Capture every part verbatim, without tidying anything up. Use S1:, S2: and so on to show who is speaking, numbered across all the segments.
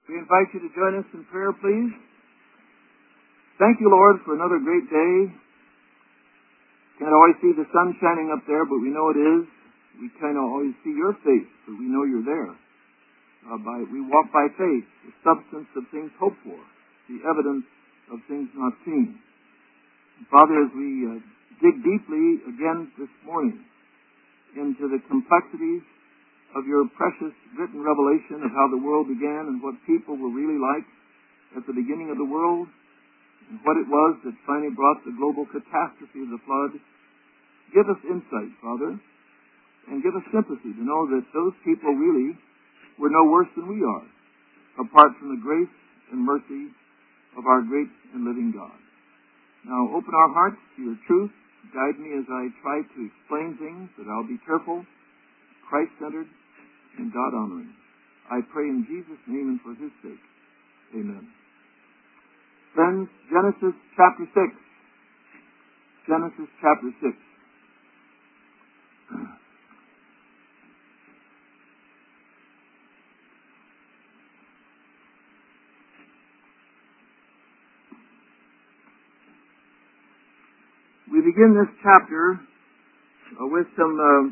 S1: We invite you to join us in prayer, please. Thank you, Lord, for another great day. Can't always see the sun shining up there, but we know it is. We can't always see your face, but we know you're there. Uh, by, we walk by faith, the substance of things hoped for, the evidence of things not seen. And Father, as we uh, dig deeply again this morning into the complexities of your precious written revelation of how the world began and what people were really like at the beginning of the world, and what it was that finally brought the global catastrophe of the flood, give us insight, Father, and give us sympathy to know that those people really were no worse than we are, apart from the grace and mercy of our great and living God. Now, open our hearts to your truth. Guide me as I try to explain things, that I'll be careful, Christ-centered, and God-honoring. I pray in Jesus' name and for his sake. Amen. Friends, Genesis chapter six. Genesis chapter six. We begin this chapter uh, with some uh,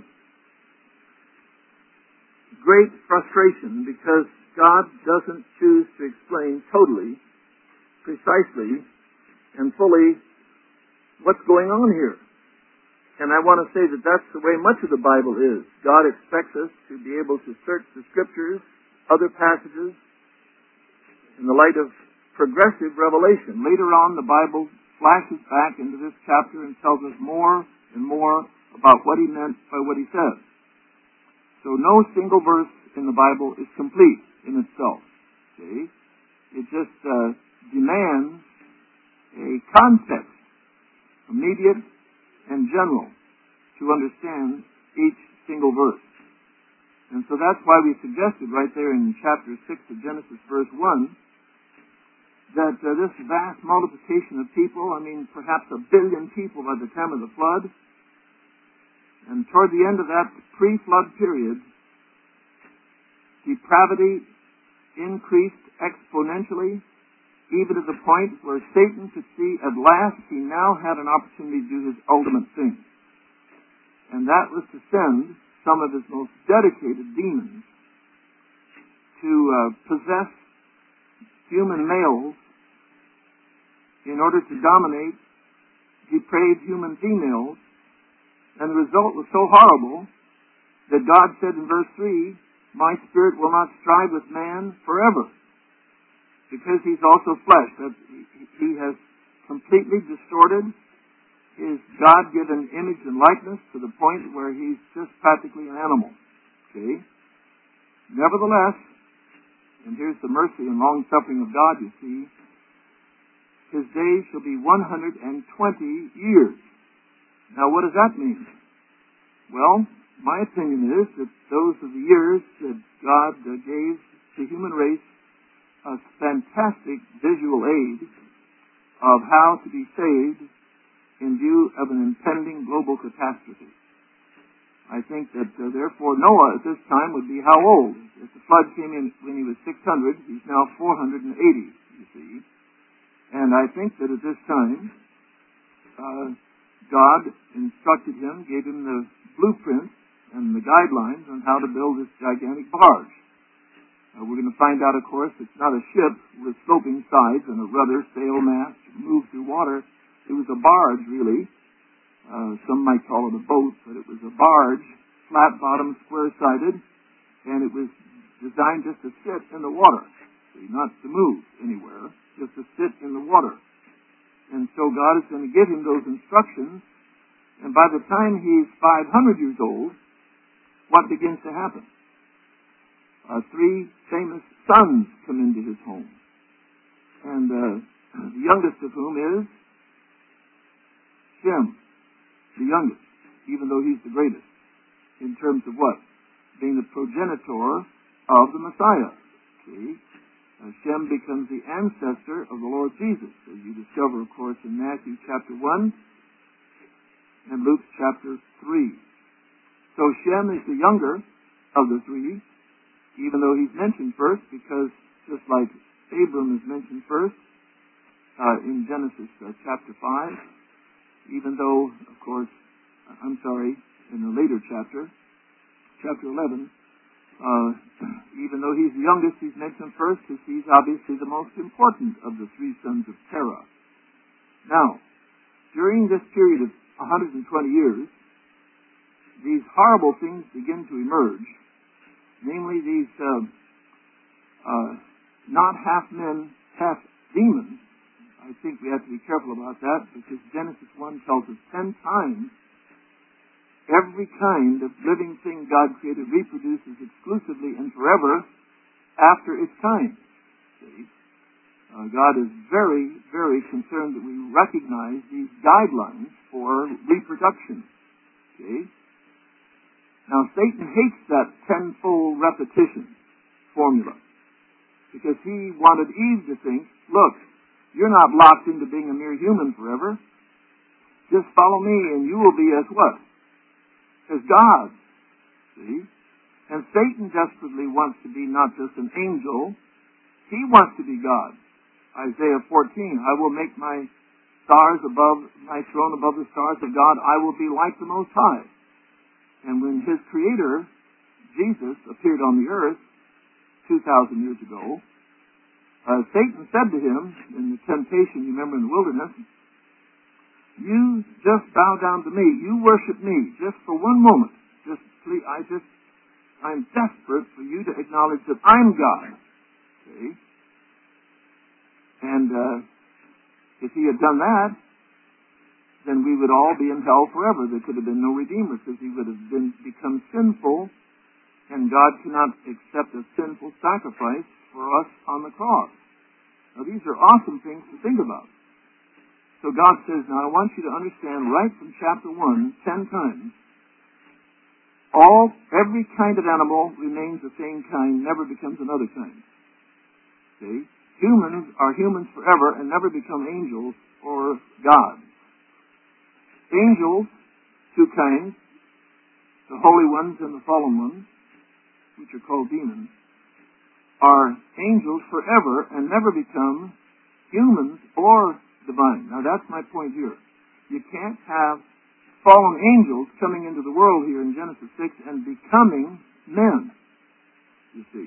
S1: great frustration because God doesn't choose to explain totally, precisely, and fully what's going on here. And I want to say that that's the way much of the Bible is. God expects us to be able to search the Scriptures, other passages, in the light of progressive revelation. Later on, the Bible flashes back into this chapter and tells us more and more about what he meant by what he said. So no single verse in the Bible is complete in itself. See? It just uh, demands a context, immediate and general, to understand each single verse. And so that's why we suggested right there in chapter six of Genesis, verse one, that uh, this vast multiplication of people, I mean, perhaps a billion people by the time of the flood, and toward the end of that pre-flood period, depravity increased exponentially, even to the point where Satan could see at last he now had an opportunity to do his ultimate thing. And that was to send some of his most dedicated demons to uh, possess human males in order to dominate depraved human females. And the result was so horrible that God said in verse three, my spirit will not strive with man forever, because he's also flesh. That he has completely distorted his God-given image and likeness to the point where he's just practically an animal. Okay? Nevertheless, and here's the mercy and long-suffering of God, you see, his days shall be one hundred twenty years. Now, what does that mean? Well, my opinion is that those are the years that God uh, gave the human race a fantastic visual aid of how to be saved in view of an impending global catastrophe. I think that, uh, therefore, Noah at this time would be how old? If the flood came in when he was six hundred, he's now four hundred eighty, you see. And I think that at this time, uh, God instructed him, gave him the blueprint and the guidelines on how to build this gigantic barge. Uh, we're going to find out, of course, it's not a ship with sloping sides and a rudder, sail mast, move through water. It was a barge, really. Uh, some might call it a boat, but it was a barge, flat-bottomed, square-sided, and it was designed just to sit in the water, see, not to move anywhere, just to sit in the water. And so God is going to give him those instructions, and by the time he's five hundred years old, what begins to happen? Uh, three famous sons come into his home, and uh, the youngest of whom is Shem, the youngest, even though he's the greatest, in terms of what? Being the progenitor of the Messiah. See? Uh, Shem becomes the ancestor of the Lord Jesus, as you discover, of course, in Matthew chapter one and Luke chapter three. So Shem is the younger of the three, even though he's mentioned first, because just like Abram is mentioned first uh, in Genesis uh, chapter five, even though, of course, I'm sorry, in a later chapter, chapter eleven, uh, even though he's the youngest, he's mentioned first because he's obviously the most important of the three sons of Terah. Now, during this period of one hundred twenty years, these horrible things begin to emerge, namely these uh, uh, not half men, half demons. I think we have to be careful about that because Genesis one tells us ten times every kind of living thing God created reproduces exclusively and forever after its kind. See? Uh, God is very, very concerned that we recognize these guidelines for reproduction. Okay? Now, Satan hates that tenfold repetition formula because he wanted Eve to think, look, you're not locked into being a mere human forever. Just follow me and you will be as what? As God. See? And Satan desperately wants to be not just an angel, he wants to be God. Isaiah fourteen, I will make my stars above, my throne above the stars of God. I will be like the Most High. And when his Creator, Jesus, appeared on the earth two thousand years ago, uh, Satan said to him in the temptation, you remember in the wilderness, you just bow down to me. You worship me just for one moment. Just please, I just, I'm desperate for you to acknowledge that I'm God. See? And uh, if he had done that, then we would all be in hell forever. There could have been no Redeemer because he would have been become sinful, and God cannot accept a sinful sacrifice for us on the cross. Now, these are awesome things to think about. So God says, now I want you to understand right from chapter one, ten times, all, every kind of animal remains the same kind, never becomes another kind. See? Humans are humans forever and never become angels or gods. Angels, two kinds, the holy ones and the fallen ones, which are called demons, are angels forever and never become humans or divine. Now that's my point here. You can't have fallen angels coming into the world here in Genesis six and becoming men, you see.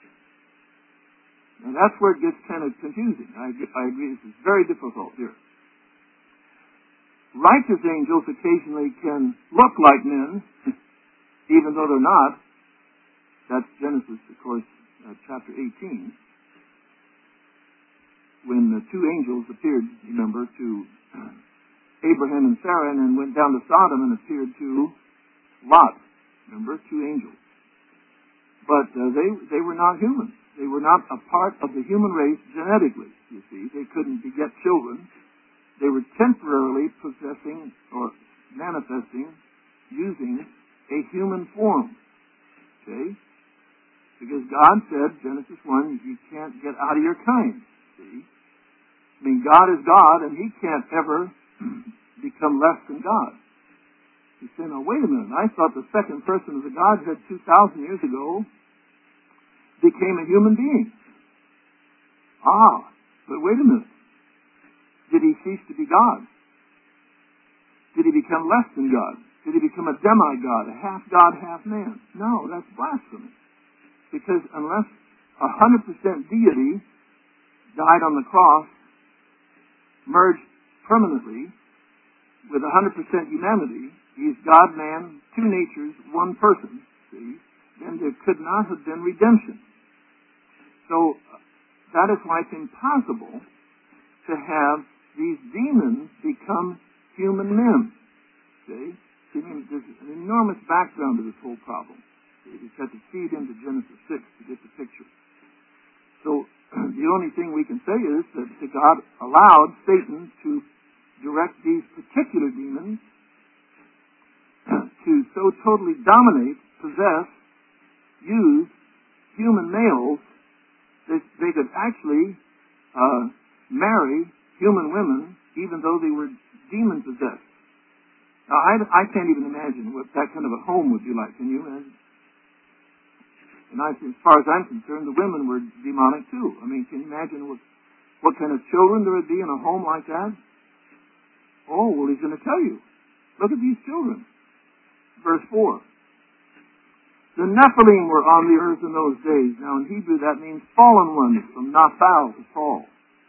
S1: Now that's where it gets kind of confusing. I, I agree, this is very difficult here. Righteous angels occasionally can look like men, even though they're not. That's Genesis, of course, uh, chapter eighteen. When the two angels appeared, remember, to Abraham and Sarah, and then went down to Sodom and appeared to Lot. Remember, two angels. But uh, they they were not human. They were not a part of the human race genetically, you see. They couldn't beget children. They were temporarily possessing or manifesting using a human form. Okay? Because God said, Genesis one, you can't get out of your kind. See? I mean, God is God, and He can't ever become less than God. You say, now, wait a minute. I thought the second person of the Godhead two thousand years ago became a human being. Ah, but wait a minute. Did He cease to be God? Did He become less than God? Did He become a demigod, a half-God, half-man? No, that's blasphemy. Because unless one hundred percent deity died on the cross, merged permanently with one hundred percent humanity, He's God, man, two natures, one person, see, then there could not have been redemption. So that is why it's impossible to have these demons become human men. See? See, there's an enormous background to this whole problem. You've got to feed into Genesis six to get the picture. So the only thing we can say is that God allowed Satan to direct these particular demons to so totally dominate, possess, use human males that they could actually uh, marry human women even though they were demon-possessed. Now, I, I can't even imagine what that kind of a home would be like. Can you imagine? And I, as far as I'm concerned, the women were demonic too. I mean, can you imagine what, what kind of children there would be in a home like that? Oh, well, he's going to tell you. Look at these children. Verse four. The Nephilim were on the earth in those days. Now, in Hebrew, that means fallen ones, from naphal, to fall.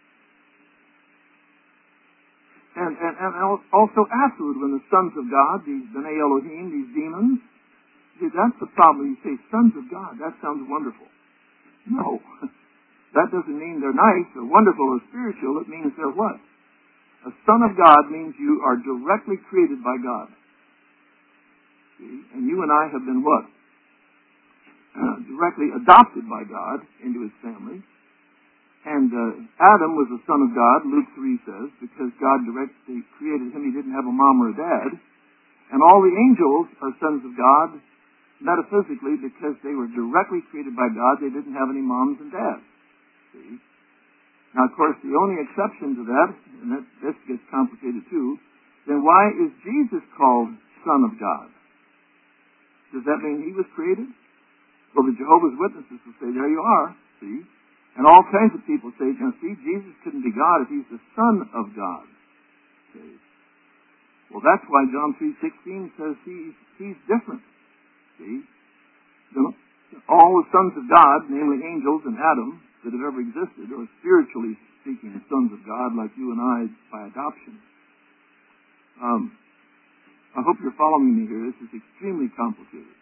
S1: And, and, and also afterward, when the sons of God, these B'nai Elohim, these demons, see, that's the problem. You say, sons of God, that sounds wonderful. No. That doesn't mean they're nice or wonderful or spiritual. It means they're what? A son of God means you are directly created by God. See? And you and I have been what? Uh, directly adopted by God into His family. And uh, Adam was a son of God, Luke three says, because God directly created him. He didn't have a mom or a dad. And all the angels are sons of God, metaphysically, because they were directly created by God. They didn't have any moms and dads. See? Now, of course, the only exception to that, and that, this gets complicated too, then why is Jesus called Son of God? Does that mean He was created? Well, the Jehovah's Witnesses will say, there you are, see? And all kinds of people say, now see, Jesus couldn't be God if He's the Son of God. See? Well, that's why John three sixteen says He's, he's different. See? You know, all the sons of God, namely angels and Adam, that have ever existed, are spiritually speaking sons of God, like you and I by adoption. Um, I hope you're following me here. This is extremely complicated.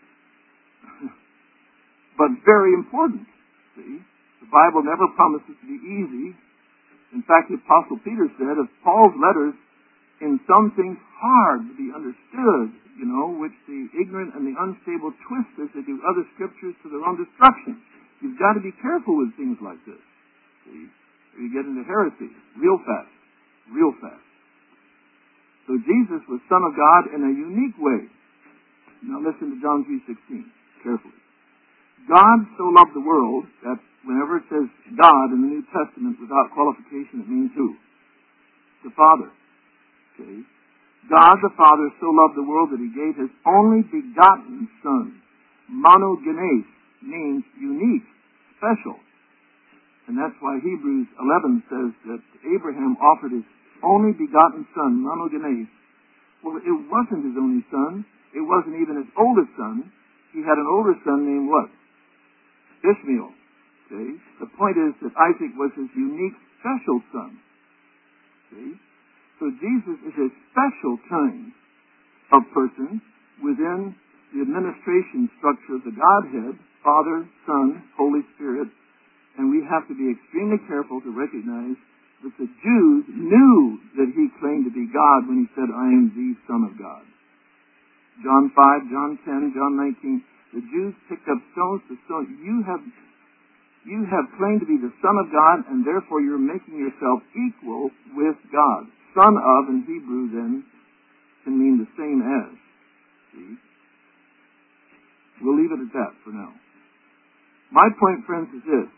S1: But very important, see? The Bible never promises to be easy. In fact, the Apostle Peter said of Paul's letters, in some things hard to be understood, you know, which the ignorant and the unstable twist as they do other scriptures to their own destruction. You've got to be careful with things like this, see? Or you get into heresy real fast, real fast. So Jesus was Son of God in a unique way. Now listen to John three sixteen carefully. God so loved the world that whenever it says God in the New Testament without qualification, it means who? The Father. Okay? God the Father so loved the world that He gave His only begotten Son. Monogenes means unique, special. And that's why Hebrews eleven says that Abraham offered his only begotten son, monogenes. Well, it wasn't his only son. It wasn't even his oldest son. He had an older son named what? Ishmael. Okay? The point is that Isaac was his unique, special son. See? So Jesus is a special kind of person within the administration structure of the Godhead, Father, Son, Holy Spirit, and we have to be extremely careful to recognize that the Jews knew that He claimed to be God when He said, I am the Son of God. John five, John ten, John nineteen, the Jews picked up stones to stone. You have, you have claimed to be the Son of God, and therefore you're making yourself equal with God. Son of, in Hebrew, then, can mean the same as. See? We'll leave it at that for now. My point, friends, is this.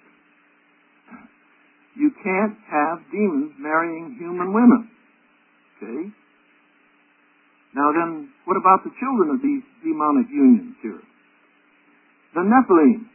S1: You can't have demons marrying human women. Okay? Now then, what about the children of these demonic unions here? The Nephilim.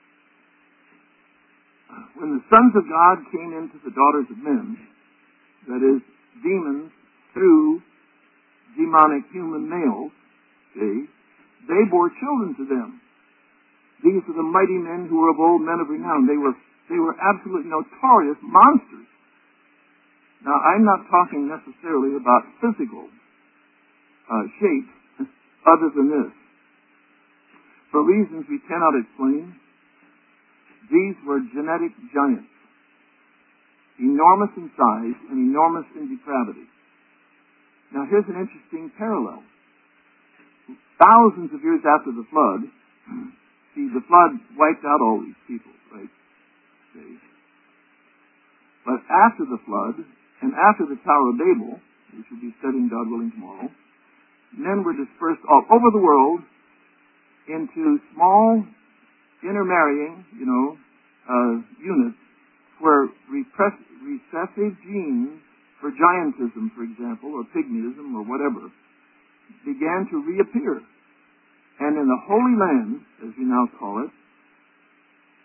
S1: When the sons of God came into the daughters of men, that is, demons through demonic human males, okay, they bore children to them. These are the mighty men who were of old, men of renown. They were they were absolutely notorious monsters. Now, I'm not talking necessarily about physical uh, shapes other than this. For reasons we cannot explain, these were genetic giants, enormous in size and enormous in depravity. Now, here's an interesting parallel. Thousands of years after the flood, see, the flood wiped out all these people, right? Okay. But after the flood, and after the Tower of Babel, which we'll be studying, God willing, tomorrow, men were dispersed all over the world into small, intermarrying, you know, uh, units where repress, recessive genes for giantism, for example, or pygmism, or whatever, began to reappear. And in the Holy Land, as we now call it,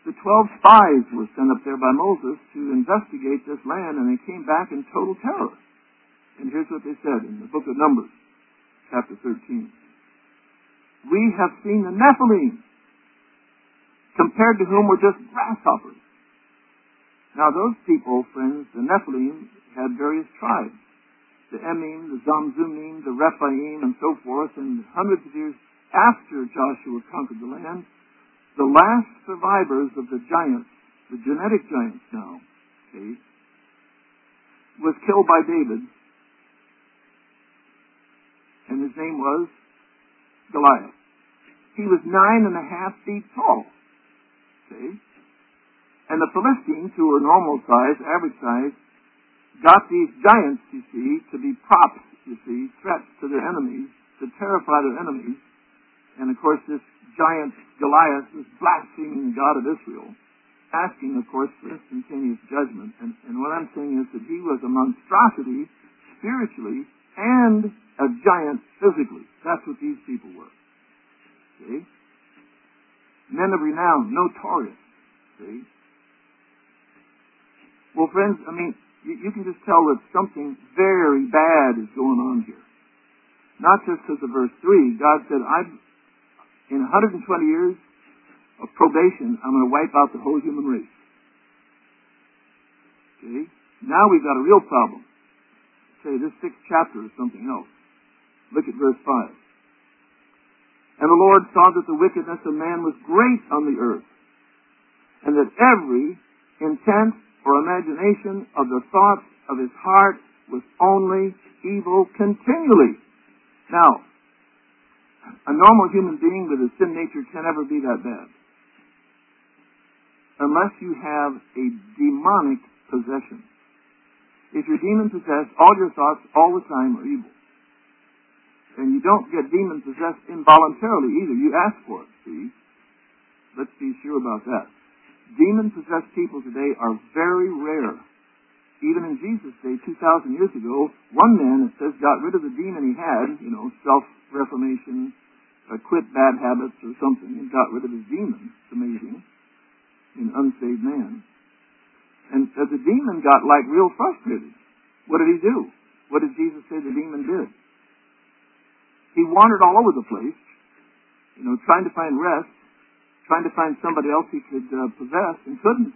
S1: the twelve spies were sent up there by Moses to investigate this land, and they came back in total terror. And here's what they said in the book of Numbers, chapter thirteen. We have seen the Nephilim, compared to whom were just grasshoppers. Now those people, friends, the Nephilim, had various tribes. The Emim, the Zamzumim, the Rephaim, and so forth, and hundreds of years after Joshua conquered the land, the last survivors of the giants, the genetic giants now, okay, was killed by David, and his name was Goliath. He was nine and a half feet tall, okay, and the Philistines, who were normal size, average size, got these giants, you see, to be props, you see, threats to their enemies, to terrify their enemies. And of course, this giant Goliath was blaspheming the God of Israel, asking, of course, for instantaneous judgment. And, and what I'm saying is that he was a monstrosity spiritually and a giant physically. That's what these people were. Okay? Men of renown, notorious. See? Well, friends, I mean, you, you can just tell that something very bad is going on here. Not just because of verse three. God said, I've, in one hundred twenty years of probation, I'm going to wipe out the whole human race. Okay? Now we've got a real problem. Say, this sixth chapter is something else. Look at verse five. And the Lord saw that the wickedness of man was great on the earth, and that every intent or imagination of the thoughts of his heart was only evil continually. Now, a normal human being with a sin nature can never be that bad, unless you have a demonic possession. If you're demon possessed, all your thoughts all the time are evil. And you don't get demon possessed involuntarily either. You ask for it, see? Let's be sure about that. Demon possessed people today are very rare. Even in Jesus' day, two thousand years ago, one man, it says, got rid of the demon he had, you know, self-reformation, uh, quit bad habits or something, and got rid of his demon. It's amazing. An unsaved man. And uh, the demon got, like, real frustrated. What did he do? What did Jesus say the demon did? He wandered all over the place, you know, trying to find rest, trying to find somebody else he could uh, possess, and couldn't.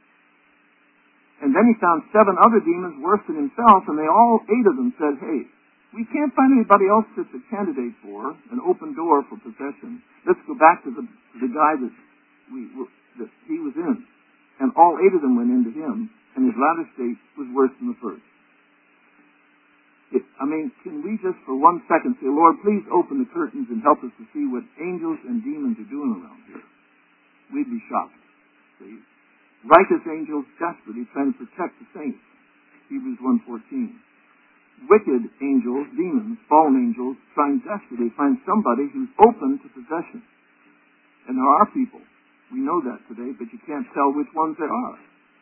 S1: And then he found seven other demons worse than himself, and they all, eight of them, said, hey, we can't find anybody else that's a candidate for an open door for possession. Let's go back to the, to the guy that, we, that he was in. And all eight of them went into him, and his latter state was worse than the first. It, I mean, can we just for one second say, Lord, please open the curtains and help us to see what angels and demons are doing around here? We'd be shocked. See? Righteous angels desperately trying to protect the saints. Hebrews one fourteen. Wicked angels, demons, fallen angels, trying desperately to find somebody who's open to possession. And there are people. We know that today, but you can't tell which ones there are.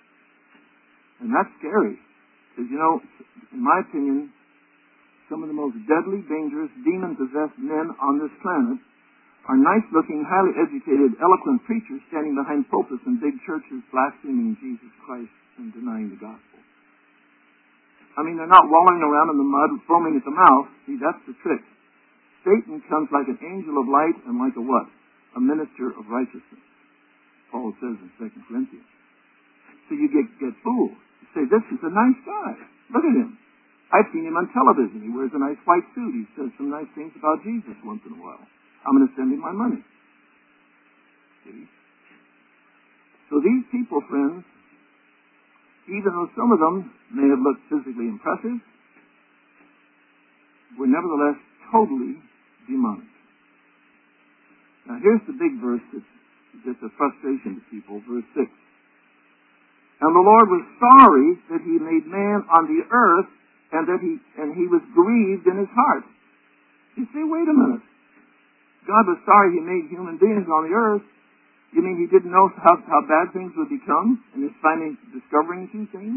S1: And that's scary. Because, you know, in my opinion, some of the most deadly, dangerous, demon-possessed men on this planet are nice-looking, highly educated, eloquent preachers standing behind pulpits in big churches blaspheming Jesus Christ and denying the gospel. I mean, they're not wallowing around in the mud, foaming at the mouth. See, that's the trick. Satan comes like an angel of light and like a what? A minister of righteousness. Paul says in Second Corinthians. So you get, get fooled. You say, this is a nice guy. Look at him. I've seen him on television. He wears a nice white suit. He says some nice things about Jesus once in a while. I'm going to send him my money. See? So these people, friends, even though some of them may have looked physically impressive, were nevertheless totally demonic. Now here's the big verse that's just a frustration to people, verse six. And the Lord was sorry that he made man on the earth, and that he and he was grieved in his heart. You say, wait a minute. God was sorry he made human beings on the earth. You mean he didn't know how, how bad things would become, and is finally discovering two things?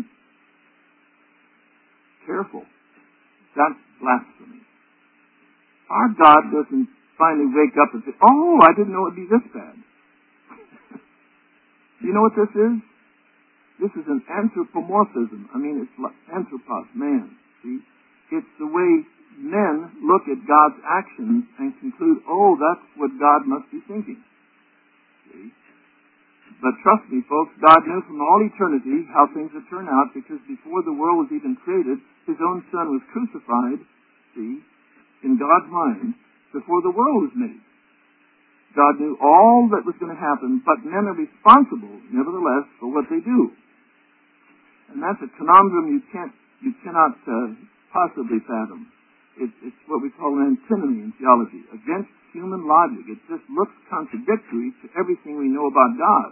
S1: Careful. That's blasphemy. Our God doesn't finally wake up and say, oh, I didn't know it would be this bad. Do you know what this is? This is an anthropomorphism. I mean, it's like anthropos, man. See? It's the way men look at God's actions and conclude, oh, that's what God must be thinking. See? But trust me, folks, God knew from all eternity how things would turn out, because before the world was even created, His own Son was crucified, see, in God's mind, before the world was made. God knew all that was going to happen, but men are responsible, nevertheless, for what they do. And that's a conundrum you can't, you cannot uh, possibly fathom. It, it's what we call an antinomy in theology, against human logic. It just looks contradictory to everything we know about God.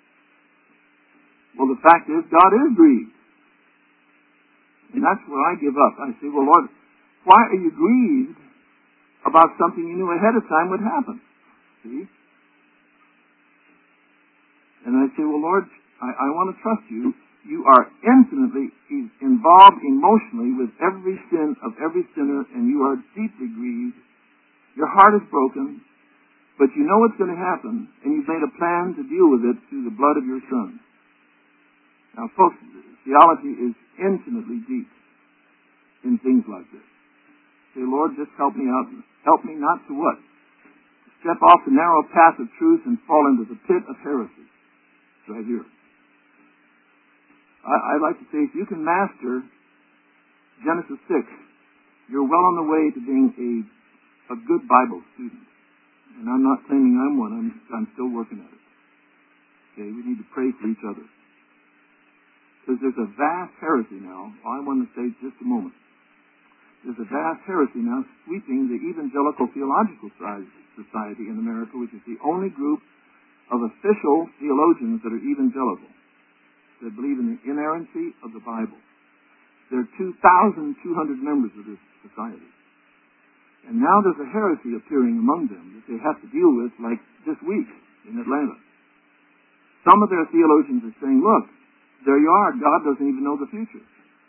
S1: Well, the fact is, God is grieved. And that's where I give up. I say, well, Lord, why are you grieved about something you knew ahead of time would happen? See? And I say, well, Lord, I, I want to trust you. You are intimately involved emotionally with every sin of every sinner, and you are deeply grieved. Your heart is broken, but you know what's going to happen, and you've made a plan to deal with it through the blood of your Son. Now, folks, theology is intimately deep in things like this. Say, Lord, just help me out. Help me not to what? Step off the narrow path of truth and fall into the pit of heresy. It's right here. I, I'd like to say, if you can master Genesis six, you're well on the way to being a, a good Bible student. And I'm not claiming I'm one. I'm, I'm still working at it. Okay, we need to pray for each other. Because there's a vast heresy now. I want to say just a moment. There's a vast heresy now sweeping the Evangelical Theological Society in America, which is the only group of official theologians that are evangelical, that believe in the inerrancy of the Bible. There are two thousand two hundred members of this society. And now there's a heresy appearing among them that they have to deal with, like this week in Atlanta. Some of their theologians are saying, look, there you are, God doesn't even know the future.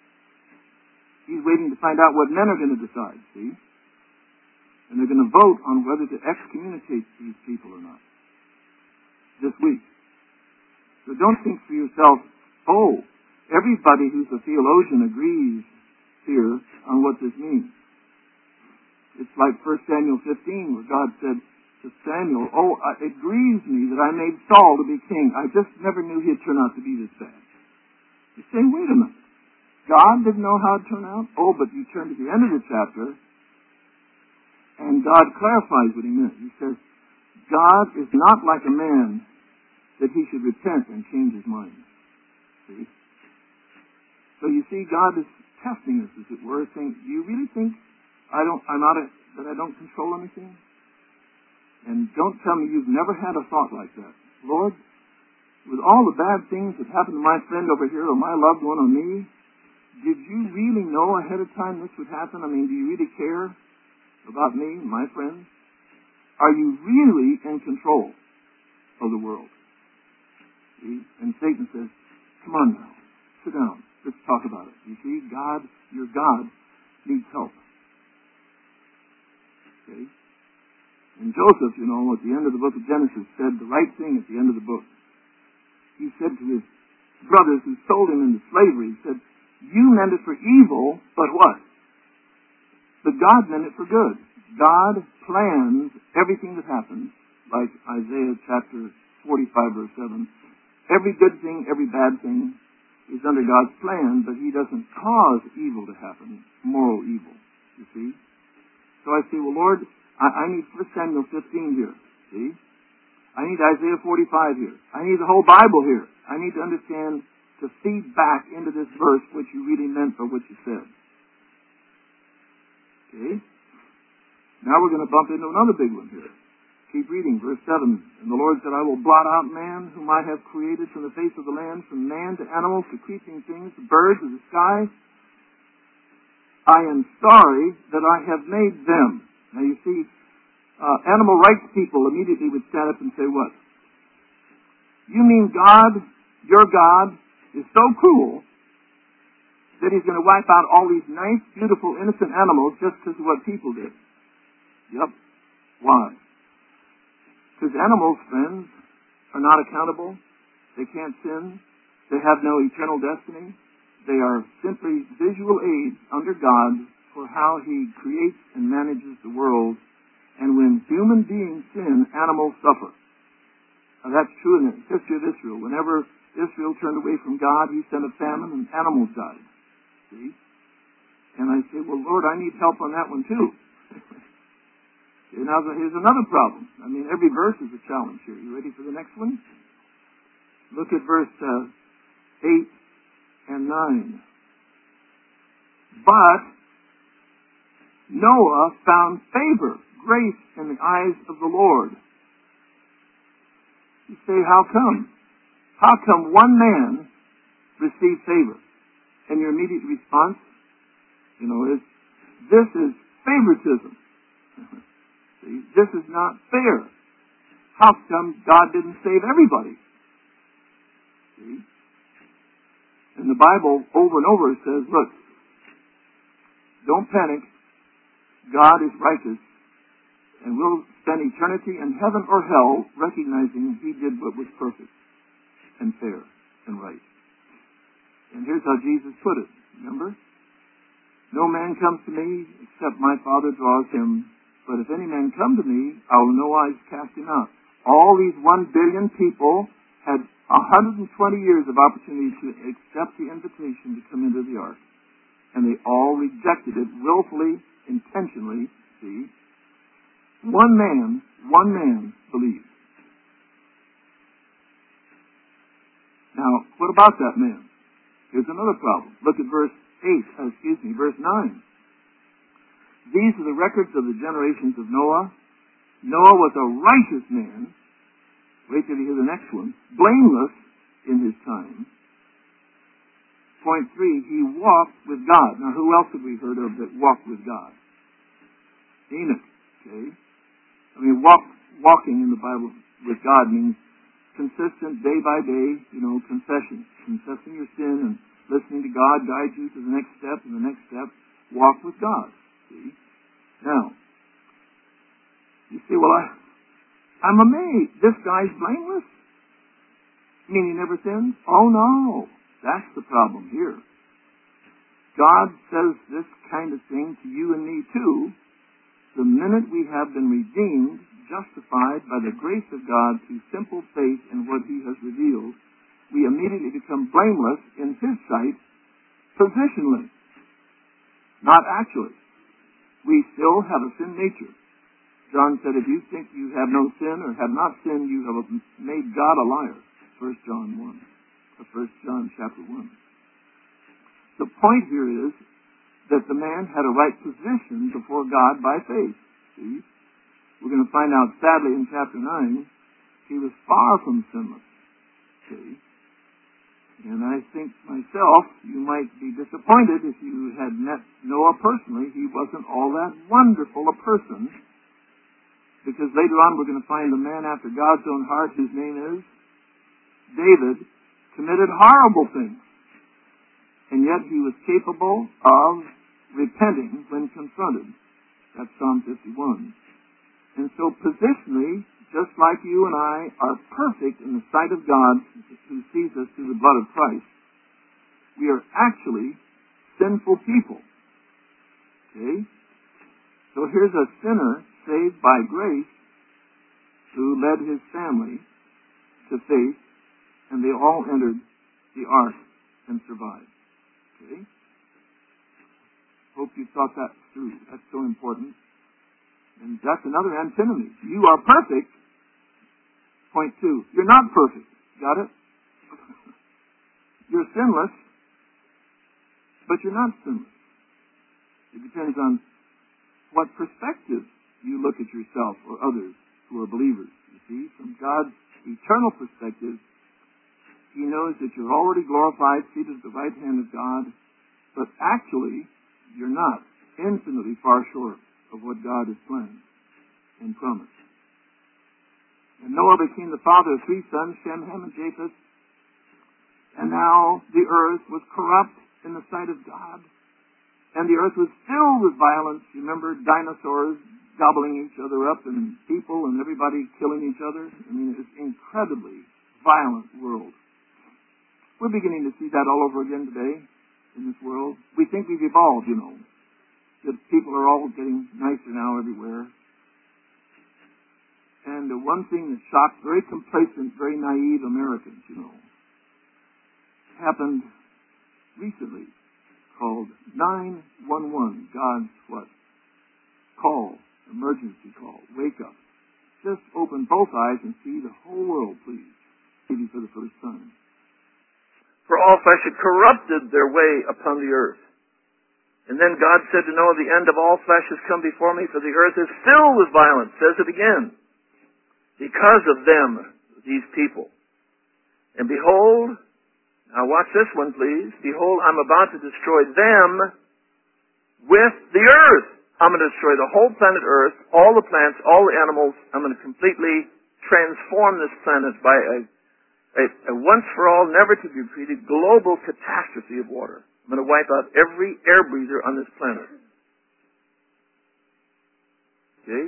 S1: He's waiting to find out what men are going to decide, see? And they're going to vote on whether to excommunicate these people or not this week. So don't think for yourself, oh, everybody who's a theologian agrees here on what this means. It's like First Samuel fifteen, where God said to Samuel, oh, it grieves me that I made Saul to be king. I just never knew he'd turn out to be this bad. You say, wait a minute. God didn't know how it'd turn out? Oh, but you turn to the end of the chapter, and God clarifies what he meant. He says, God is not like a man that he should repent and change his mind. See? So you see, God is testing us, as it were, saying, do you really think I don't, I'm not a, that I don't control anything? And don't tell me you've never had a thought like that. Lord, with all the bad things that happened to my friend over here or my loved one or me, did you really know ahead of time this would happen? I mean, do you really care about me, my friends? Are you really in control of the world? See? And Satan says, come on now, sit down, let's talk about it. You see, God, your God, needs help. Okay? And Joseph, you know, at the end of the book of Genesis, said the right thing at the end of the book. He said to his brothers who sold him into slavery, he said, you meant it for evil, but what? But God meant it for good. God plans everything that happens, like Isaiah chapter forty-five, verse seven. Every good thing, every bad thing is under God's plan, but he doesn't cause evil to happen, moral evil, you see. So I say, well, Lord, I, I need First Samuel fifteen here, see? I need Isaiah forty-five here. I need the whole Bible here. I need to understand, to feed back into this verse what you really meant by what you said. Okay? Now we're going to bump into another big one here. Keep reading, verse seven. And the Lord said, I will blot out man whom I have created from the face of the land, from man to animals to creeping things, to birds of the sky. I am sorry that I have made them. Now you see, uh, animal rights people immediately would stand up and say what? You mean God, your God, is so cruel that he's going to wipe out all these nice, beautiful, innocent animals just because of what people did. Yep. Why? Because animals, friends, are not accountable. They can't sin. They have no eternal destiny. They are simply visual aids under God for how He creates and manages the world. And when human beings sin, animals suffer. Now, that's true in the history of Israel. Whenever Israel turned away from God, He sent a famine and animals died. See? And I say, well, Lord, I need help on that one too. Okay, now, here's another problem. I mean, every verse is a challenge here. You ready for the next one? Look at verse uh, eight and nine. But Noah found favor, grace in the eyes of the Lord. You say, how come? How come one man received favor? And your immediate response, you know, is, this is favoritism. See, this is not fair. How come God didn't save everybody? See? And the Bible over and over says, look, don't panic. God is righteous, and we'll spend eternity in heaven or hell recognizing He did what was perfect and fair and right. And here's how Jesus put it, remember? No man comes to me except my Father draws him, but if any man come to me, I will no wise cast him out. All these one billion people had one hundred twenty years of opportunity to accept the invitation to come into the ark, and they all rejected it willfully, intentionally. See, one man, one man believed. Now, what about that man? Here's another problem. Look at verse eight, uh, excuse me, verse nine. These are the records of the generations of Noah. Noah was a righteous man. Wait till you hear the next one. Blameless in his time. Point three, he walked with God. Now, who else have we heard of that walked with God? Enoch. Okay? I mean, walk, walking in the Bible with God means consistent, day by day, you know, confession. Confessing your sin and listening to God guide you to the next step, and the next step, walk with God. See? Now, you say, well, I, I'm amazed. This guy's blameless? You mean he never sins? Oh, no. That's the problem here. God says this kind of thing to you and me, too, the minute we have been redeemed, justified by the grace of God through simple faith in what He has revealed, we immediately become blameless in His sight, positionally, not actually. We still have a sin nature. John said, if you think you have no sin or have not sinned, you have made God a liar. First John one. Or First John chapter one. The point here is that the man had a right position before God by faith. See? We're going to find out, sadly, in chapter nine, he was far from sinless. See? And I think myself, you might be disappointed if you had met Noah personally. He wasn't all that wonderful a person. Because later on we're going to find a man after God's own heart, whose name is David, committed horrible things. And yet he was capable of repenting when confronted. That's Psalm fifty-one. And so positionally, just like you and I are perfect in the sight of God who sees us through the blood of Christ, we are actually sinful people. Okay? So here's a sinner saved by grace who led his family to faith, and they all entered the ark and survived. Okay? Hope you thought that through. That's so important. And that's another antinomy. You are perfect. Point two. You're not perfect. Got it? You're sinless, but you're not sinless. It depends on what perspective you look at yourself or others who are believers. You see, from God's eternal perspective, He knows that you're already glorified, seated at the right hand of God, but actually, you're not. Infinitely far short of what God has planned and promised. And Noah became the father of three sons, Shem, Ham, and Japheth. And now the earth was corrupt in the sight of God. And the earth was filled with violence. You remember dinosaurs gobbling each other up and people and everybody killing each other? I mean, it was an incredibly violent world We're beginning to see that all over again today in this world. We think we've evolved, you know. That people are all getting nicer now everywhere. And the one thing that shocked very complacent, very naive Americans, you know, happened recently, called nine one one, God's what? Call, emergency call, wake up. Just open both eyes and see the whole world, please. Maybe for the first time. For all flesh had corrupted their way upon the earth. And then God said to Noah, the end of all flesh has come before me, for the earth is filled with violence. Says it again. Because of them, these people. And behold, now watch this one please. Behold, I'm about to destroy them with the earth. I'm going to destroy the whole planet Earth, all the plants, all the animals. I'm going to completely transform this planet by a A, a once-for-all, never-to-be repeated global catastrophe of water. I'm going to wipe out every air breather on this planet. Okay?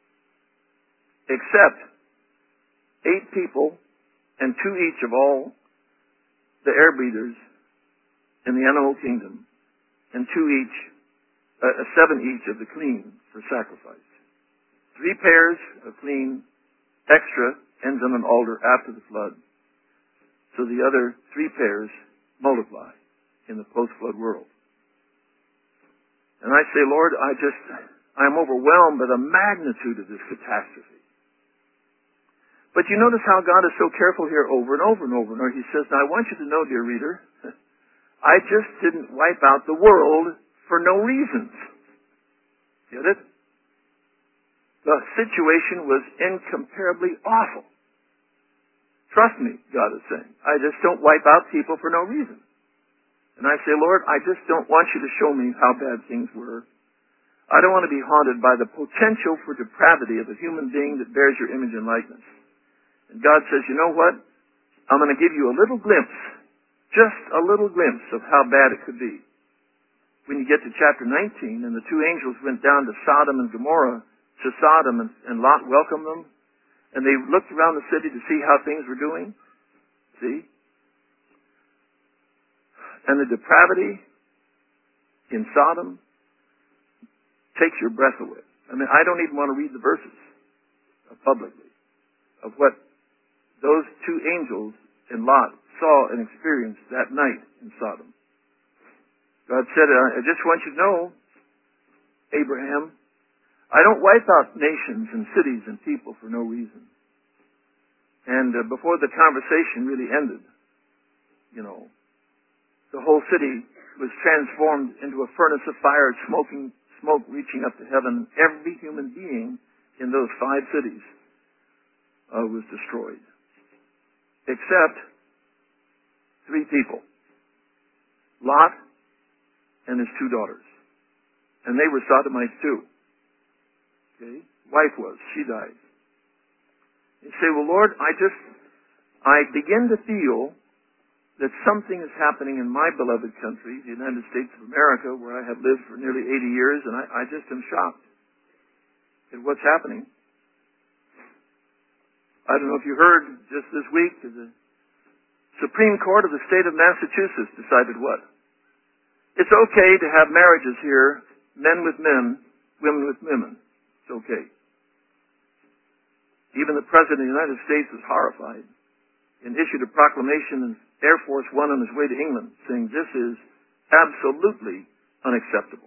S1: Except eight people and two each of all the air breathers in the animal kingdom, and two each, uh, seven each of the clean for sacrifice. Three pairs of clean, extra, ends on an altar after the flood. So the other three pairs multiply in the post-flood world. And I say, Lord, I just, I'm overwhelmed by the magnitude of this catastrophe. But you notice how God is so careful here over and over and over and over. He says, now I want you to know, dear reader, I just didn't wipe out the world for no reasons. Get it? The situation was incomparably awful. Trust me, God is saying. I just don't wipe out people for no reason. And I say, Lord, I just don't want you to show me how bad things were. I don't want to be haunted by the potential for depravity of a human being that bears your image and likeness. And God says, you know what? I'm going to give you a little glimpse, just a little glimpse of how bad it could be. When you get to chapter nineteen, and the two angels went down to Sodom and Gomorrah, to Sodom, and, and Lot welcomed them, and they looked around the city to see how things were doing. See? And the depravity in Sodom takes your breath away. I mean, I don't even want to read the verses publicly of what those two angels and Lot saw and experienced that night in Sodom. God said, I just want you to know, Abraham, I don't wipe out nations and cities and people for no reason. And uh, before the conversation really ended, you know, the whole city was transformed into a furnace of fire, smoking, smoke reaching up to heaven. Every human being in those five cities uh, was destroyed. Except three people. Lot and his two daughters. And they were Sodomites too. Okay? Wife was. She died. You say, well, Lord, I just, I begin to feel that something is happening in my beloved country, the United States of America, where I have lived for nearly eighty years, and I, I just am shocked at what's happening. I don't know if you heard just this week, the Supreme Court of the state of Massachusetts decided what? It's okay to have marriages here, men with men, women with women. It's okay. Even the President of the United States was horrified and issued a proclamation in Air Force One on his way to England saying this is absolutely unacceptable.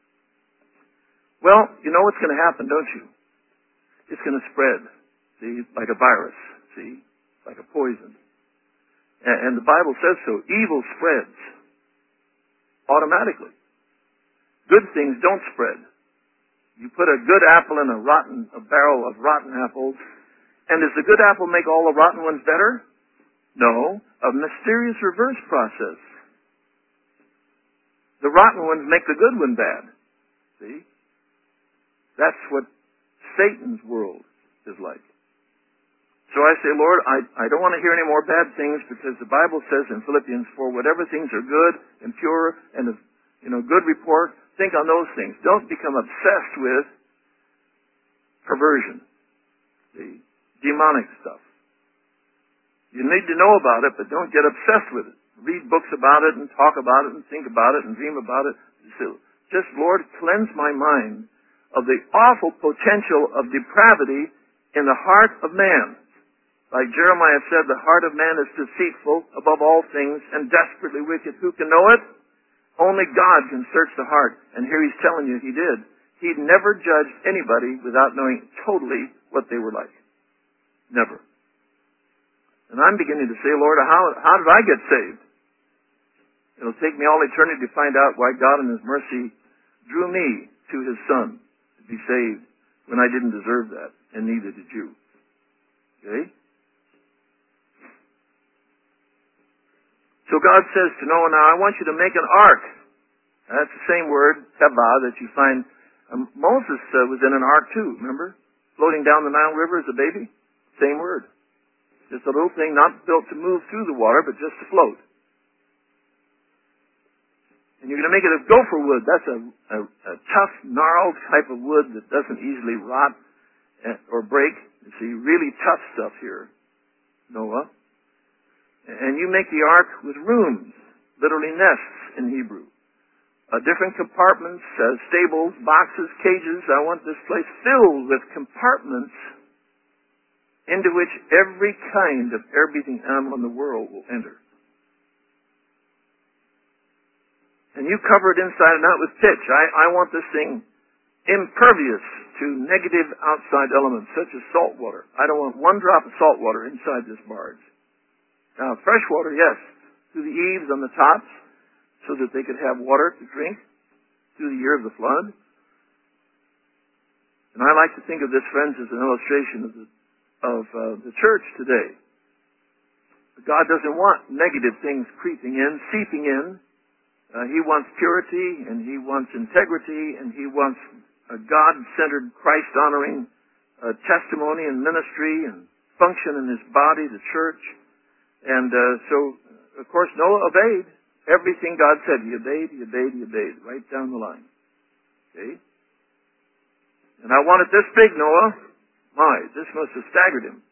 S1: Well, you know what's going to happen, don't you? It's going to spread, see, like a virus, see, like a poison. And the Bible says so. Evil spreads automatically. Good things don't spread. You put a good apple in a rotten, a barrel of rotten apples, and does the good apple make all the rotten ones better? No. A mysterious reverse process. The rotten ones make the good one bad. See? That's what Satan's world is like. So I say, Lord, I, I don't want to hear any more bad things because the Bible says in Philippians four, whatever things are good and pure and of, you know, good report, think on those things. Don't become obsessed with perversion, the demonic stuff. You need to know about it, but don't get obsessed with it. read books about it and talk about it and think about it and dream about it. So just, Lord, cleanse my mind of the awful potential of depravity in the heart of man. Like Jeremiah said, the heart of man is deceitful above all things and desperately wicked. Who can know it? Only God can search the heart. And here he's telling you he did. He'd never judged anybody without knowing totally what they were like. Never. And I'm beginning to say, Lord, how, how did I get saved? It'll take me all eternity to find out why God in His mercy drew me to His Son to be saved when I didn't deserve that, and neither did you. Okay? So God says to Noah, now I want you to make an ark. That's the same word, teva, that you find. Um, Moses uh, was in an ark too, remember? Floating down the Nile River as a baby. Same word. Just a little thing not built to move through the water, but just to float. And you're going to make it of gopher wood. That's a, a, a tough, gnarled type of wood that doesn't easily rot or break. You see, really tough stuff here, Noah. And you make the ark with rooms, literally nests in Hebrew. Uh, different compartments, uh, stables, boxes, cages. I want this place filled with compartments into which every kind of air-breathing animal in the world will enter. And you cover it inside and out with pitch. I, I want this thing impervious to negative outside elements, such as salt water. I don't want one drop of salt water inside this barge. Now, fresh water, yes, through the eaves on the tops, so that they could have water to drink through the year of the flood. And I like to think of this, friends, as an illustration of the, of uh, the church today. God doesn't want negative things creeping in, seeping in. Uh, he wants purity, and He wants integrity, and He wants a God-centered, Christ-honoring uh, testimony and ministry and function in His body, the church. And uh, so, of course, Noah obeyed. Everything God said, he obeyed, he obeyed, he obeyed, right down the line. Okay? And I want it this big, Noah. My, this must have staggered him.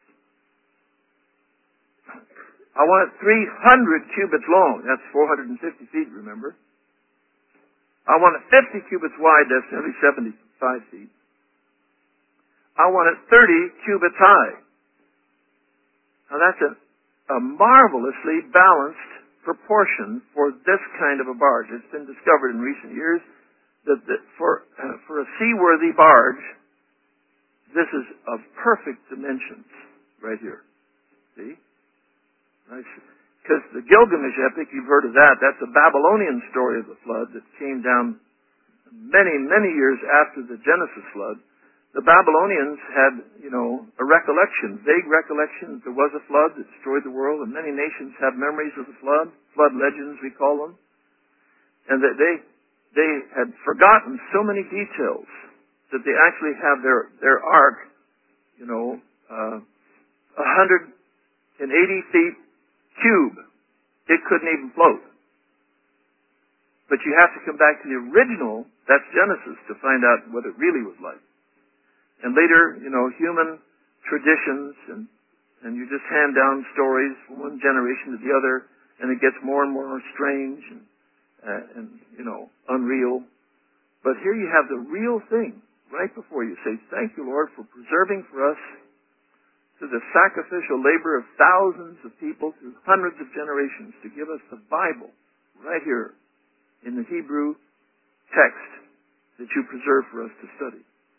S1: I want it three hundred cubits long. That's four hundred fifty feet, remember? I want it fifty cubits wide. That's nearly seventy-five feet. I want it thirty cubits high. Now that's a, a marvelously balanced proportion for this kind of a barge. It's been discovered in recent years that, that for uh, for a seaworthy barge, this is of perfect dimensions right here. See? Because the Gilgamesh epic, you've heard of that. That's a Babylonian story of the flood that came down many, many years after the Genesis flood. The Babylonians had, you know, a recollection, vague recollection that there was a flood that destroyed the world, and many nations have memories of the flood, flood legends we call them, and that they they had forgotten so many details that they actually have their their ark, you know, uh, one hundred eighty feet cube. It couldn't even float. But you have to come back to the original, that's Genesis, to find out what it really was like. And later, you know, human traditions, and, and you just hand down stories from one generation to the other, and it gets more and more strange and, uh, and you know, unreal. But here you have the real thing right before you. Say, thank you, Lord, for preserving for us through the sacrificial labor of thousands of people through hundreds of generations to give us the Bible right here in the Hebrew text that you preserve for us to study.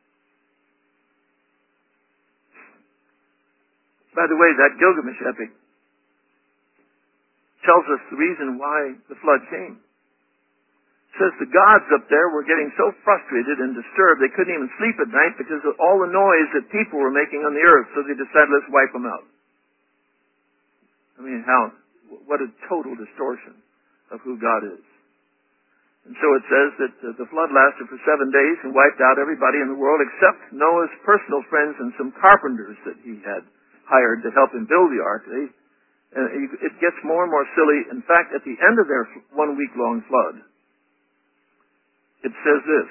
S1: By the way, that Gilgamesh epic tells us the reason why the flood came. It says the gods up there were getting so frustrated and disturbed they couldn't even sleep at night because of all the noise that people were making on the earth, so they decided, let's wipe them out. I mean, how, what a total distortion of who God is. And so it says that uh, the flood lasted for seven days and wiped out everybody in the world except Noah's personal friends and some carpenters that he had hired to help him build the ark. They, uh, it gets more and more silly. In fact, at the end of their one-week-long flood, it says this,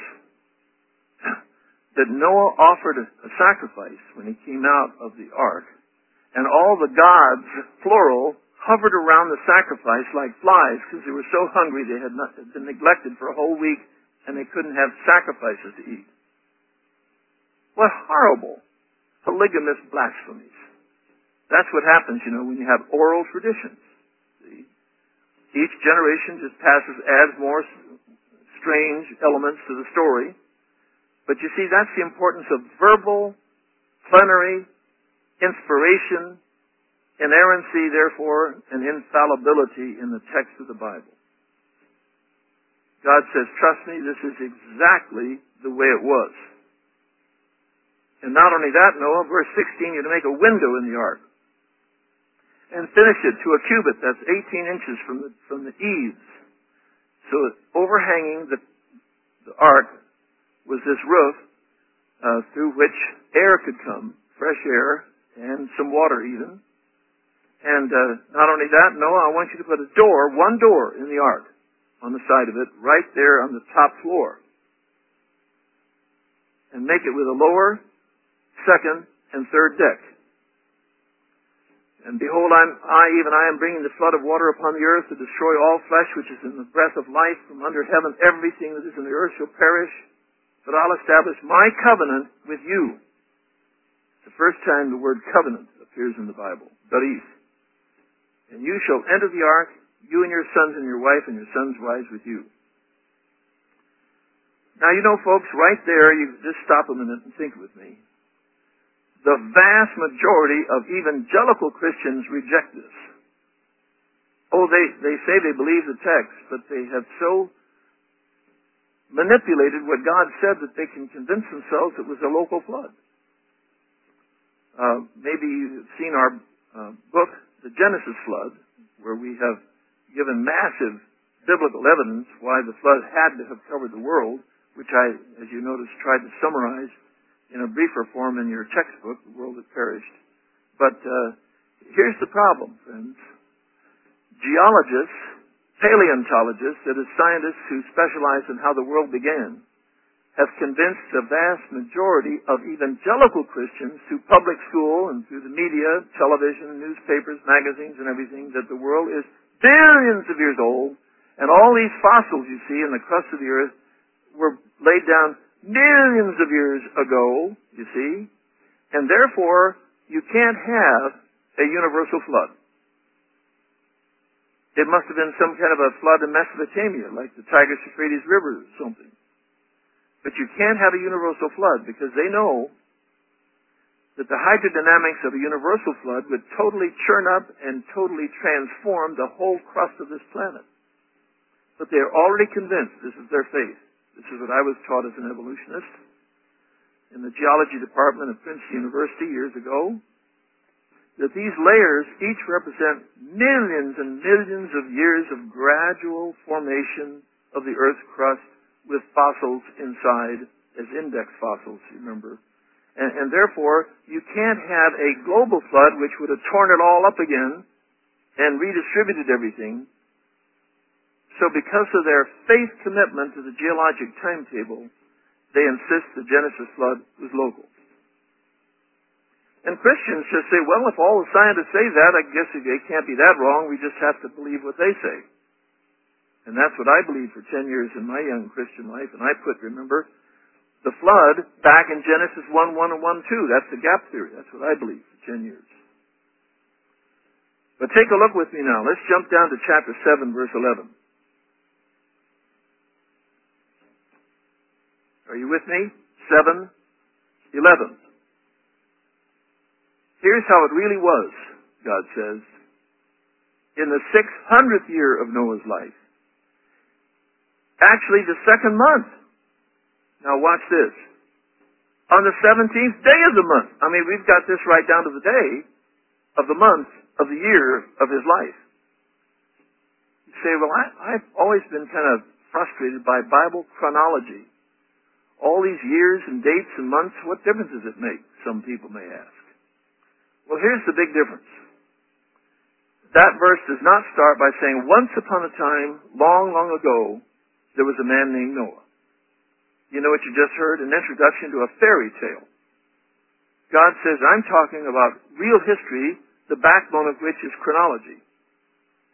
S1: that Noah offered a, a sacrifice when he came out of the ark, and all the gods, plural, hovered around the sacrifice like flies because they were so hungry they had, not, had been neglected for a whole week and they couldn't have sacrifices to eat. What horrible polygamous blasphemies. That's what happens, you know, when you have oral traditions. See? Each generation just passes, adds more strange elements to the story. But you see, that's the importance of verbal, plenary, inspiration, inerrancy, therefore, and infallibility in the text of the Bible. God says, trust me, this is exactly the way it was. And not only that, Noah, verse sixteen, you're to make a window in the ark and finish it to a cubit. That's eighteen inches from the, from the eaves. So overhanging the, the ark was this roof uh, through which air could come, fresh air, and some water even. And uh, not only that, Noah, I want you to put a door, one door in the ark on the side of it, right there on the top floor. And make it with a lower, second, and third deck. And behold, I'm, I, even I am bringing the flood of water upon the earth to destroy all flesh which is in the breath of life from under heaven. Everything that is in the earth shall perish, but I'll establish my covenant with you. It's the first time the word covenant appears in the Bible. Barith. And you shall enter the ark, you and your sons and your wife and your sons' wives with you. Now, you know, folks, right there, you just stop a minute and think with me. The vast majority of evangelical Christians reject this. Oh, they, they say they believe the text, but they have so manipulated what God said that they can convince themselves it was a local flood. Uh, maybe you've seen our uh, book, The Genesis Flood, where we have given massive biblical evidence why the flood had to have covered the world, which I, as you notice, tried to summarize in a briefer form in your textbook, The World That Perished. But uh, here's the problem, friends. Geologists, paleontologists, that is scientists who specialize in how the world began, have convinced the vast majority of evangelical Christians through public school and through the media, television, newspapers, magazines, and everything that the world is billions of years old, and all these fossils you see in the crust of the earth were laid down millions of years ago, you see, and therefore you can't have a universal flood. It must have been some kind of a flood in Mesopotamia, like the Tigris-Euphrates River or something. But you can't have a universal flood because they know that the hydrodynamics of a universal flood would totally churn up and totally transform the whole crust of this planet. But they are already convinced, this is their faith. This is what I was taught as an evolutionist in the geology department at Princeton University years ago, that these layers each represent millions and millions of years of gradual formation of the Earth's crust with fossils inside as index fossils, you remember. And, and therefore, you can't have a global flood which would have torn it all up again and redistributed everything. So because of their faith commitment to the geologic timetable, they insist the Genesis flood was local. And Christians just say, well, if all the scientists say that, I guess it can't be that wrong. We just have to believe what they say. And that's what I believed for ten years in my young Christian life. And I put, remember, the flood back in Genesis one, one, and one, two. That's the gap theory. That's what I believed for ten years. But take a look with me now. Let's jump down to chapter seven, verse eleven. Are you with me? seven, eleven. Here's how it really was, God says. In the six hundredth year of Noah's life. Actually, the second month. Now watch this. On the seventeenth day of the month. I mean, we've got this right down to the day of the month of the year of his life. You say, well, I, I've always been kind of frustrated by Bible chronology. All these years and dates and months, what difference does it make? Some people may ask. Well, here's the big difference. That verse does not start by saying, once upon a time, long, long ago, there was a man named Noah. You know what you just heard? An introduction to a fairy tale. God says, I'm talking about real history, the backbone of which is chronology.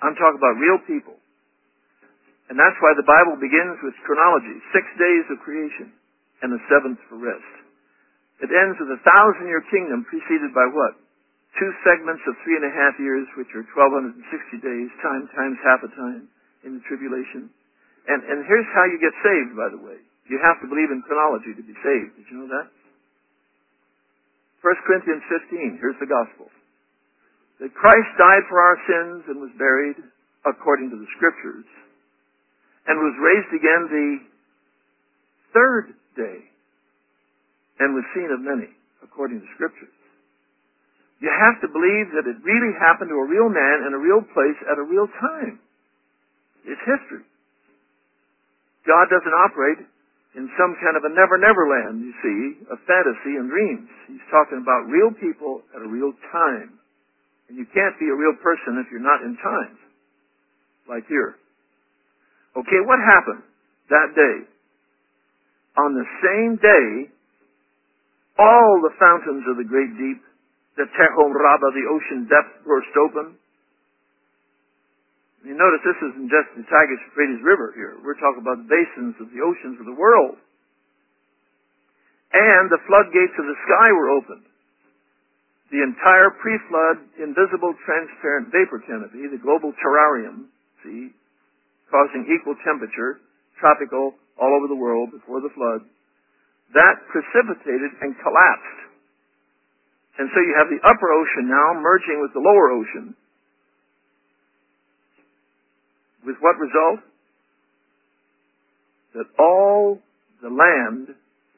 S1: I'm talking about real people. And that's why the Bible begins with chronology. Six days of creation and the seventh for rest. It ends with a thousand-year kingdom preceded by what? Two segments of three and a half years, which are twelve sixty days, time times half a time in the tribulation. And, and here's how you get saved, by the way. You have to believe in chronology to be saved. Did you know that? First Corinthians fifteen, here's the gospel. That Christ died for our sins and was buried according to the Scriptures, and was raised again the third day, and was seen of many, according to Scriptures. You have to believe that it really happened to a real man in a real place at a real time. It's history. God doesn't operate in some kind of a never-never land, you see, of fantasy and dreams. He's talking about real people at a real time. And you can't be a real person if you're not in time, like here. Okay, what happened that day? On the same day, all the fountains of the great deep, the Tehom Rabbah, the ocean depths, burst open. You notice this isn't just the Tigris-Euphrates River here. We're talking about the basins of the oceans of the world. And the floodgates of the sky were opened. The entire pre-flood invisible transparent vapor canopy, the global terrarium, see, causing equal temperature, tropical, all over the world before the flood, that precipitated and collapsed. And so you have the upper ocean now merging with the lower ocean. With what result? That all the land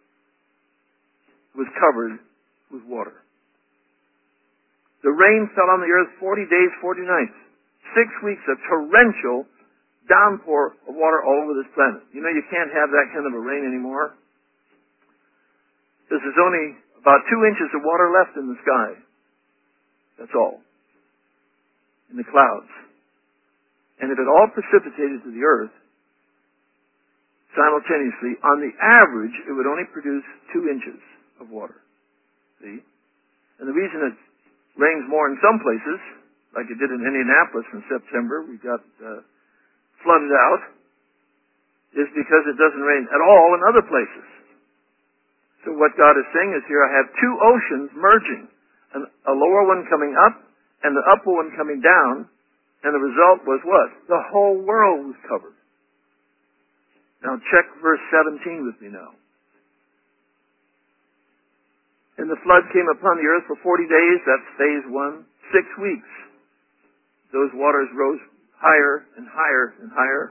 S1: was covered with water. The rain fell on the earth forty days, forty nights. Six weeks of torrential downpour of water all over this planet. You know, you can't have that kind of a rain anymore. There's only about two inches of water left in the sky. That's all. In the clouds. And if it all precipitated to the earth, simultaneously, on the average, it would only produce two inches of water. See? And the reason it rains more in some places, like it did in Indianapolis in September, we got uh, flooded out, is because it doesn't rain at all in other places. So what God is saying is here, I have two oceans merging, an, a lower one coming up and the upper one coming down, and the result was what? The whole world was covered. Now check verse seventeen with me now. And the flood came upon the earth for forty days, that's phase one, six weeks. Those waters rose higher and higher and higher.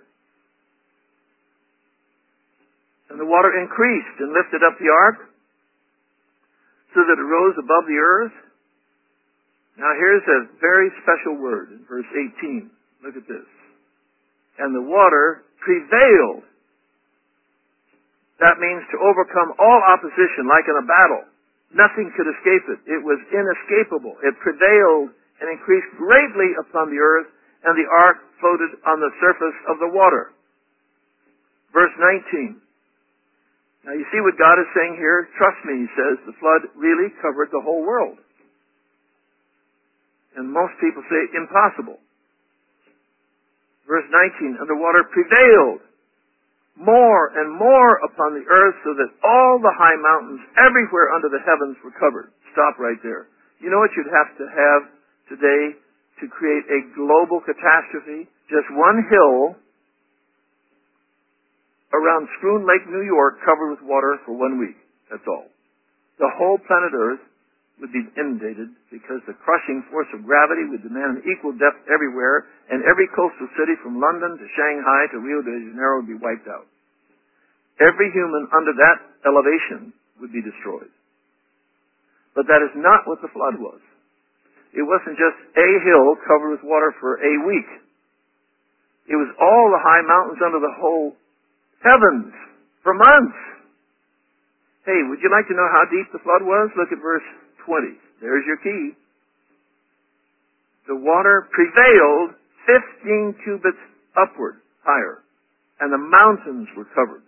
S1: And the water increased and lifted up the ark so that it rose above the earth. Now here's a very special word in verse eighteen. Look at this. And the water prevailed. That means to overcome all opposition, like in a battle. Nothing could escape it. It was inescapable. It prevailed and increased greatly upon the earth, and the ark floated on the surface of the water. Verse nineteen. Now you see what God is saying here? Trust me, he says, the flood really covered the whole world. And most people say, impossible. Verse nineteen, and the water prevailed more and more upon the earth so that all the high mountains everywhere under the heavens were covered. Stop right there. You know what you'd have to have today to create a global catastrophe? Just one hill around Schroon Lake, New York, covered with water for one week. That's all. The whole planet Earth would be inundated because the crushing force of gravity would demand an equal depth everywhere, and every coastal city from London to Shanghai to Rio de Janeiro would be wiped out. Every human under that elevation would be destroyed. But that is not what the flood was. It wasn't just a hill covered with water for a week. It was all the high mountains under the whole heavens for months. Hey, would you like to know how deep the flood was? Look at verse twenty. There's your key. The water prevailed fifteen cubits upward, higher, and the mountains were covered.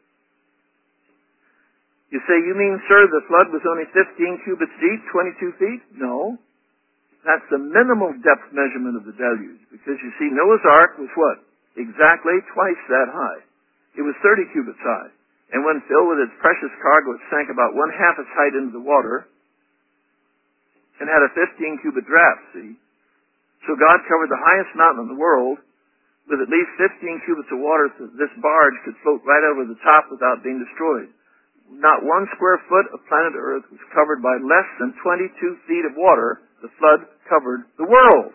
S1: You say, you mean, sir, the flood was only fifteen cubits deep, twenty-two feet? No. That's the minimal depth measurement of the deluge. Because you see, Noah's Ark was what? Exactly twice that high. It was thirty cubits high. And when filled with its precious cargo, it sank about one half its height into the water and had a fifteen cubit draft, see? So God covered the highest mountain in the world with at least fifteen cubits of water so that this barge could float right over the top without being destroyed. Not one square foot of planet Earth was covered by less than twenty-two feet of water. The flood covered the world.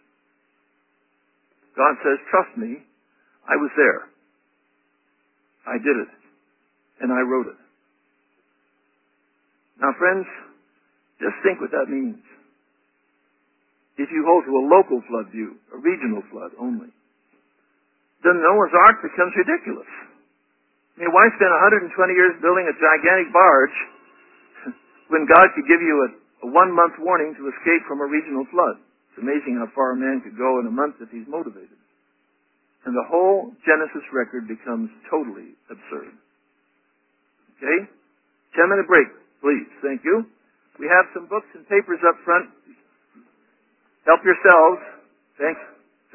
S1: God says, trust me, I was there. I did it. And I wrote it. Now, friends, just think what that means. If you hold to a local flood view, a regional flood only, then Noah's Ark becomes ridiculous. I mean, why spend one hundred twenty years building a gigantic barge when God could give you a, a one-month warning to escape from a regional flood? It's amazing how far a man could go in a month if he's motivated. And the whole Genesis record becomes totally absurd. Okay? Ten-minute break, please. Thank you. We have some books and papers up front. Help yourselves. Thanks.